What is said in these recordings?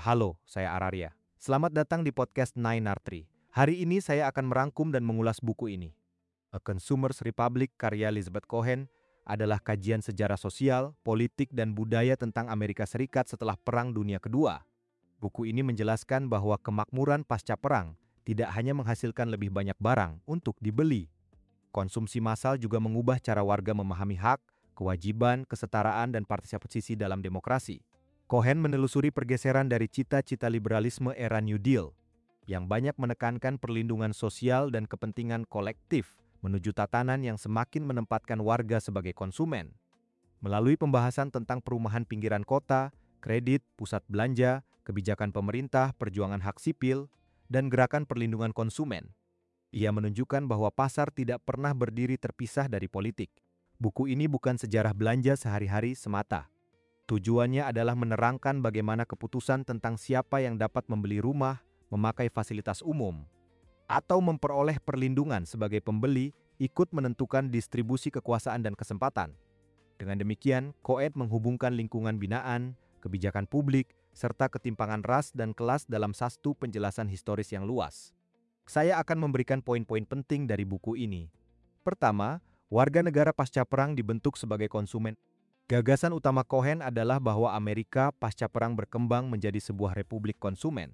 Halo, saya Araria. Selamat datang di podcast Nine Artri. Hari ini saya akan merangkum dan mengulas buku ini. A Consumer's Republic karya Elizabeth Cohen adalah kajian sejarah sosial, politik, dan budaya tentang Amerika Serikat setelah Perang Dunia Kedua. Buku ini menjelaskan bahwa kemakmuran pasca perang tidak hanya menghasilkan lebih banyak barang untuk dibeli. Konsumsi massal juga mengubah cara warga memahami hak, kewajiban, kesetaraan, dan partisipasi dalam demokrasi. Cohen menelusuri pergeseran dari cita-cita liberalisme era New Deal, yang banyak menekankan perlindungan sosial dan kepentingan kolektif menuju tatanan yang semakin menempatkan warga sebagai konsumen. Melalui pembahasan tentang perumahan pinggiran kota, kredit, pusat belanja, kebijakan pemerintah, perjuangan hak sipil, dan gerakan perlindungan konsumen, ia menunjukkan bahwa pasar tidak pernah berdiri terpisah dari politik. Buku ini bukan sejarah belanja sehari-hari semata. Tujuannya adalah menerangkan bagaimana keputusan tentang siapa yang dapat membeli rumah, memakai fasilitas umum, atau memperoleh perlindungan sebagai pembeli ikut menentukan distribusi kekuasaan dan kesempatan. Dengan demikian, Cohen menghubungkan lingkungan binaan, kebijakan publik, serta ketimpangan ras dan kelas dalam satu penjelasan historis yang luas. Saya akan memberikan poin-poin penting dari buku ini. Pertama, warga negara pasca perang dibentuk sebagai konsumen. Gagasan utama Cohen adalah bahwa Amerika pasca perang berkembang menjadi sebuah republik konsumen,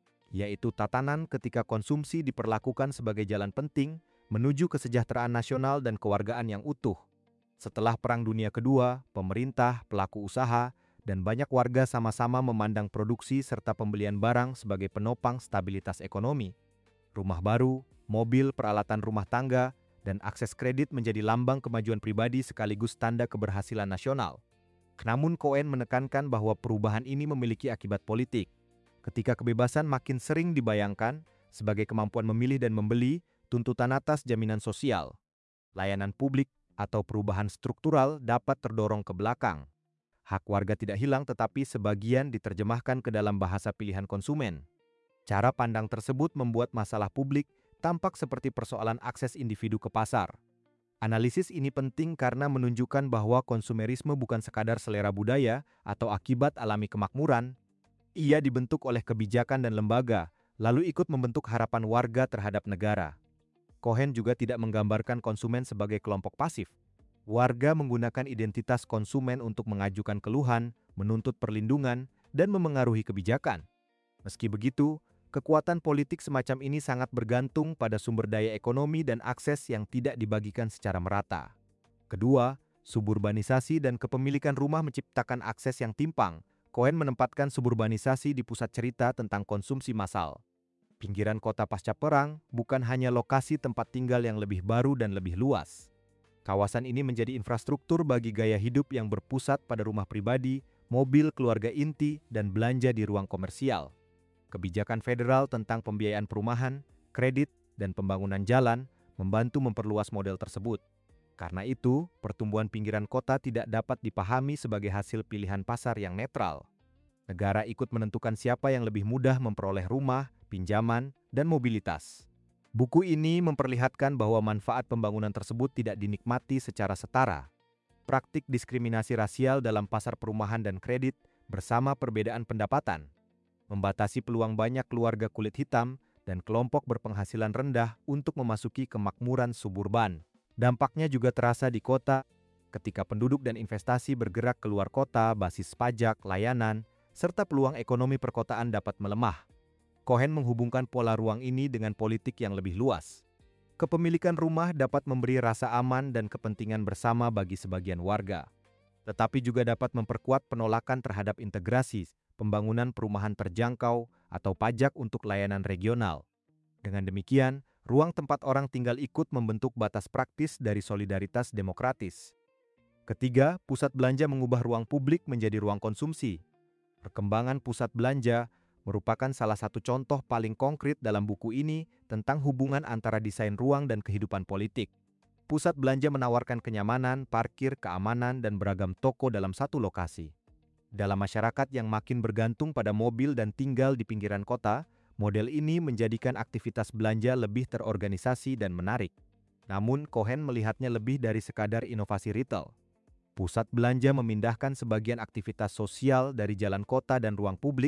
yaitu tatanan ketika konsumsi diperlakukan sebagai jalan penting menuju kesejahteraan nasional dan kewargaan yang utuh. Setelah Perang Dunia Kedua, pemerintah, pelaku usaha, dan banyak warga sama-sama memandang produksi serta pembelian barang sebagai penopang stabilitas ekonomi. Rumah baru, mobil, peralatan rumah tangga, dan akses kredit menjadi lambang kemajuan pribadi sekaligus tanda keberhasilan nasional. Namun Cohen menekankan bahwa perubahan ini memiliki akibat politik. Ketika kebebasan makin sering dibayangkan sebagai kemampuan memilih dan membeli, tuntutan atas jaminan sosial, layanan publik, atau perubahan struktural dapat terdorong ke belakang. Hak warga tidak hilang tetapi sebagian diterjemahkan ke dalam bahasa pilihan konsumen. Cara pandang tersebut membuat masalah publik tampak seperti persoalan akses individu ke pasar. Analisis ini penting karena menunjukkan bahwa konsumerisme bukan sekadar selera budaya atau akibat alami kemakmuran. Ia dibentuk oleh kebijakan dan lembaga, lalu ikut membentuk harapan warga terhadap negara. Cohen juga tidak menggambarkan konsumen sebagai kelompok pasif. Warga menggunakan identitas konsumen untuk mengajukan keluhan, menuntut perlindungan, dan memengaruhi kebijakan. Meski begitu, kekuatan politik semacam ini sangat bergantung pada sumber daya ekonomi dan akses yang tidak dibagikan secara merata. Kedua, suburbanisasi dan kepemilikan rumah menciptakan akses yang timpang. Cohen menempatkan suburbanisasi di pusat cerita tentang konsumsi massal. Pinggiran kota pasca perang bukan hanya lokasi tempat tinggal yang lebih baru dan lebih luas. Kawasan ini menjadi infrastruktur bagi gaya hidup yang berpusat pada rumah pribadi, mobil keluarga inti, dan belanja di ruang komersial. Kebijakan federal tentang pembiayaan perumahan, kredit, dan pembangunan jalan membantu memperluas model tersebut. Karena itu, pertumbuhan pinggiran kota tidak dapat dipahami sebagai hasil pilihan pasar yang netral. Negara ikut menentukan siapa yang lebih mudah memperoleh rumah, pinjaman, dan mobilitas. Buku ini memperlihatkan bahwa manfaat pembangunan tersebut tidak dinikmati secara setara. Praktik diskriminasi rasial dalam pasar perumahan dan kredit bersama perbedaan pendapatan membatasi peluang banyak keluarga kulit hitam dan kelompok berpenghasilan rendah untuk memasuki kemakmuran suburban. Dampaknya juga terasa di kota, ketika penduduk dan investasi bergerak keluar kota, basis pajak, layanan, serta peluang ekonomi perkotaan dapat melemah. Cohen menghubungkan pola ruang ini dengan politik yang lebih luas. Kepemilikan rumah dapat memberi rasa aman dan kepentingan bersama bagi sebagian warga, tetapi juga dapat memperkuat penolakan terhadap integrasi, pembangunan perumahan terjangkau, atau pajak untuk layanan regional. Dengan demikian, ruang tempat orang tinggal ikut membentuk batas praktis dari solidaritas demokratis. Ketiga, pusat belanja mengubah ruang publik menjadi ruang konsumsi. Perkembangan pusat belanja merupakan salah satu contoh paling konkret dalam buku ini tentang hubungan antara desain ruang dan kehidupan politik. Pusat belanja menawarkan kenyamanan, parkir, keamanan, dan beragam toko dalam satu lokasi. Dalam masyarakat yang makin bergantung pada mobil dan tinggal di pinggiran kota, model ini menjadikan aktivitas belanja lebih terorganisasi dan menarik. Namun, Cohen melihatnya lebih dari sekadar inovasi retail. Pusat belanja memindahkan sebagian aktivitas sosial dari jalan kota dan ruang publik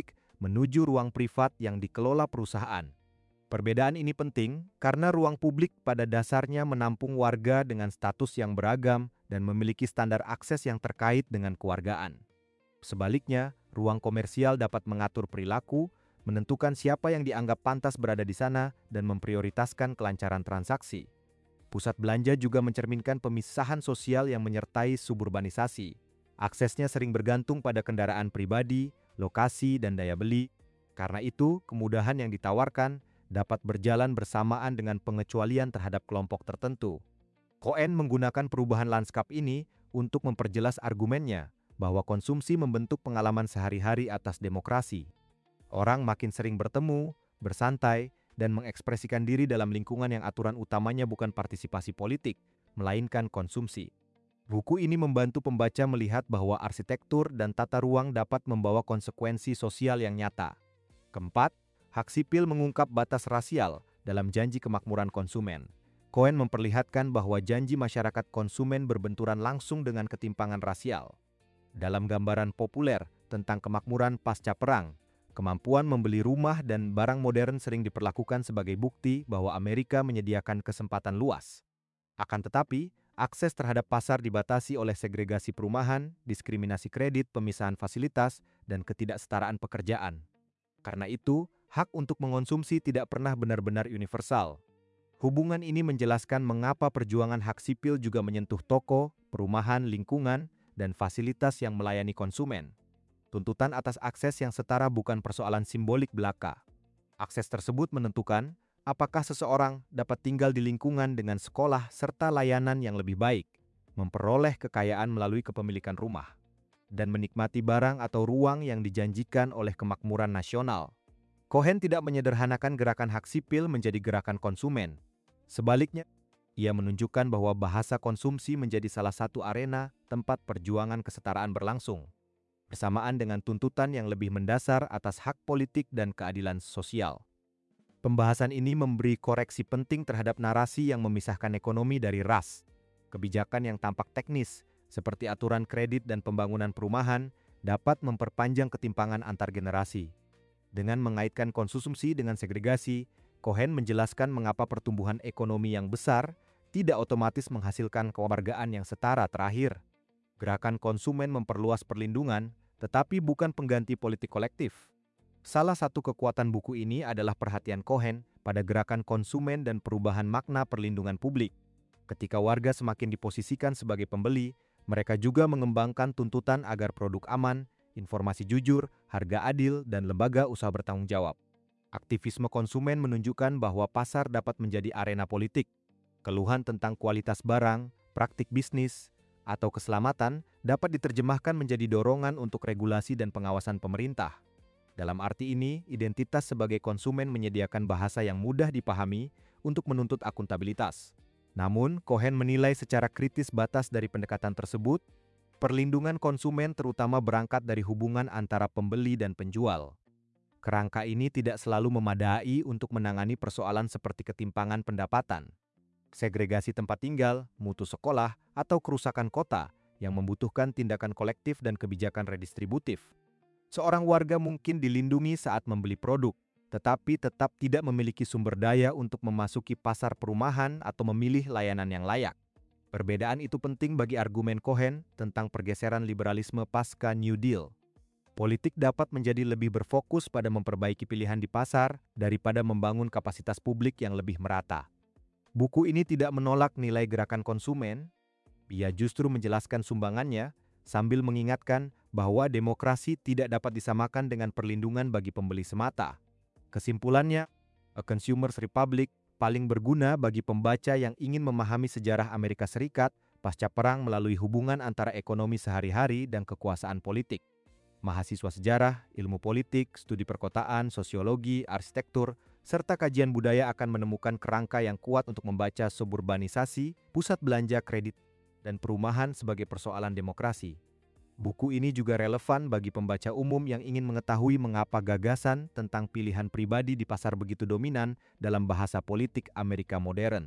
menuju ruang privat yang dikelola perusahaan. Perbedaan ini penting karena ruang publik pada dasarnya menampung warga dengan status yang beragam dan memiliki standar akses yang terkait dengan kewargaan. Sebaliknya, ruang komersial dapat mengatur perilaku, menentukan siapa yang dianggap pantas berada di sana, dan memprioritaskan kelancaran transaksi. Pusat belanja juga mencerminkan pemisahan sosial yang menyertai suburbanisasi. Aksesnya sering bergantung pada kendaraan pribadi, lokasi, dan daya beli. Karena itu, kemudahan yang ditawarkan dapat berjalan bersamaan dengan pengecualian terhadap kelompok tertentu. Cohen menggunakan perubahan lanskap ini untuk memperjelas argumennya bahwa konsumsi membentuk pengalaman sehari-hari atas demokrasi. Orang makin sering bertemu, bersantai, dan mengekspresikan diri dalam lingkungan yang aturan utamanya bukan partisipasi politik, melainkan konsumsi. Buku ini membantu pembaca melihat bahwa arsitektur dan tata ruang dapat membawa konsekuensi sosial yang nyata. Keempat, hak sipil mengungkap batas rasial dalam janji kemakmuran konsumen. Cohen memperlihatkan bahwa janji masyarakat konsumen berbenturan langsung dengan ketimpangan rasial. Dalam gambaran populer tentang kemakmuran pasca perang, kemampuan membeli rumah dan barang modern sering diperlakukan sebagai bukti bahwa Amerika menyediakan kesempatan luas. Akan tetapi, akses terhadap pasar dibatasi oleh segregasi perumahan, diskriminasi kredit, pemisahan fasilitas, dan ketidaksetaraan pekerjaan. Karena itu, hak untuk mengonsumsi tidak pernah benar-benar universal. Hubungan ini menjelaskan mengapa perjuangan hak sipil juga menyentuh toko, perumahan, lingkungan, dan fasilitas yang melayani konsumen. Tuntutan atas akses yang setara bukan persoalan simbolik belaka. Akses tersebut menentukan apakah seseorang dapat tinggal di lingkungan dengan sekolah serta layanan yang lebih baik, memperoleh kekayaan melalui kepemilikan rumah, dan menikmati barang atau ruang yang dijanjikan oleh kemakmuran nasional. Cohen tidak menyederhanakan gerakan hak sipil menjadi gerakan konsumen. Sebaliknya, ia menunjukkan bahwa bahasa konsumsi menjadi salah satu arena tempat perjuangan kesetaraan berlangsung, bersamaan dengan tuntutan yang lebih mendasar atas hak politik dan keadilan sosial. Pembahasan ini memberi koreksi penting terhadap narasi yang memisahkan ekonomi dari ras. Kebijakan yang tampak teknis, seperti aturan kredit dan pembangunan perumahan, dapat memperpanjang ketimpangan antar generasi. Dengan mengaitkan konsumsi dengan segregasi, Cohen menjelaskan mengapa pertumbuhan ekonomi yang besar tidak otomatis menghasilkan kewargaan yang setara terakhir. Gerakan konsumen memperluas perlindungan, tetapi bukan pengganti politik kolektif. Salah satu kekuatan buku ini adalah perhatian Cohen pada gerakan konsumen dan perubahan makna perlindungan publik. Ketika warga semakin diposisikan sebagai pembeli, mereka juga mengembangkan tuntutan agar produk aman, informasi jujur, harga adil, dan lembaga usaha bertanggung jawab. Aktivisme konsumen menunjukkan bahwa pasar dapat menjadi arena politik. Keluhan tentang kualitas barang, praktik bisnis, atau keselamatan dapat diterjemahkan menjadi dorongan untuk regulasi dan pengawasan pemerintah. Dalam arti ini, identitas sebagai konsumen menyediakan bahasa yang mudah dipahami untuk menuntut akuntabilitas. Namun, Cohen menilai secara kritis batas dari pendekatan tersebut. Perlindungan konsumen terutama berangkat dari hubungan antara pembeli dan penjual. Kerangka ini tidak selalu memadai untuk menangani persoalan seperti ketimpangan pendapatan, segregasi tempat tinggal, mutu sekolah, atau kerusakan kota yang membutuhkan tindakan kolektif dan kebijakan redistributif. Seorang warga mungkin dilindungi saat membeli produk, tetapi tetap tidak memiliki sumber daya untuk memasuki pasar perumahan atau memilih layanan yang layak. Perbedaan itu penting bagi argumen Cohen tentang pergeseran liberalisme pasca New Deal. Politik dapat menjadi lebih berfokus pada memperbaiki pilihan di pasar daripada membangun kapasitas publik yang lebih merata. Buku ini tidak menolak nilai gerakan konsumen, ia justru menjelaskan sumbangannya sambil mengingatkan bahwa demokrasi tidak dapat disamakan dengan perlindungan bagi pembeli semata. Kesimpulannya, A Consumer's Republic paling berguna bagi pembaca yang ingin memahami sejarah Amerika Serikat pasca perang melalui hubungan antara ekonomi sehari-hari dan kekuasaan politik. Mahasiswa sejarah, ilmu politik, studi perkotaan, sosiologi, arsitektur, serta kajian budaya akan menemukan kerangka yang kuat untuk membaca suburbanisasi, pusat belanja kredit, dan perumahan sebagai persoalan demokrasi. Buku ini juga relevan bagi pembaca umum yang ingin mengetahui mengapa gagasan tentang pilihan pribadi di pasar begitu dominan dalam bahasa politik Amerika modern.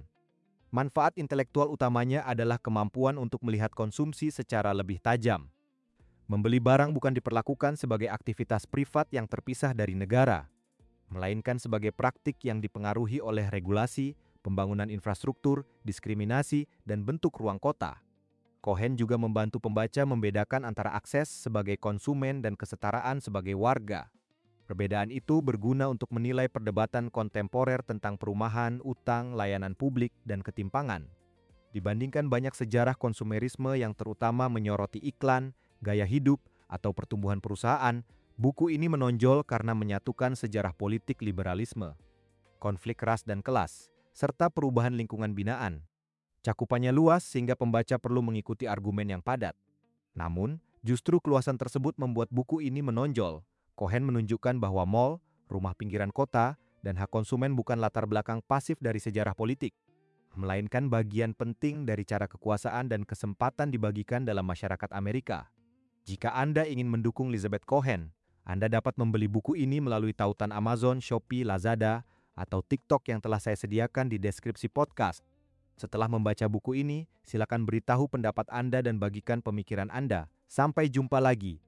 Manfaat intelektual utamanya adalah kemampuan untuk melihat konsumsi secara lebih tajam. Membeli barang bukan diperlakukan sebagai aktivitas privat yang terpisah dari negara, melainkan sebagai praktik yang dipengaruhi oleh regulasi, pembangunan infrastruktur, diskriminasi, dan bentuk ruang kota. Cohen juga membantu pembaca membedakan antara akses sebagai konsumen dan kesetaraan sebagai warga. Perbedaan itu berguna untuk menilai perdebatan kontemporer tentang perumahan, utang, layanan publik, dan ketimpangan. Dibandingkan banyak sejarah konsumerisme yang terutama menyoroti iklan, gaya hidup, atau pertumbuhan perusahaan, buku ini menonjol karena menyatukan sejarah politik liberalisme, konflik ras dan kelas, serta perubahan lingkungan binaan. Cakupannya luas sehingga pembaca perlu mengikuti argumen yang padat. Namun, justru keluasan tersebut membuat buku ini menonjol. Cohen menunjukkan bahwa mall, rumah pinggiran kota, dan hak konsumen bukan latar belakang pasif dari sejarah politik, melainkan bagian penting dari cara kekuasaan dan kesempatan dibagikan dalam masyarakat Amerika. Jika Anda ingin mendukung Elizabeth Cohen, Anda dapat membeli buku ini melalui tautan Amazon, Shopee, Lazada, atau TikTok yang telah saya sediakan di deskripsi podcast. Setelah membaca buku ini, silakan beritahu pendapat Anda dan bagikan pemikiran Anda. Sampai jumpa lagi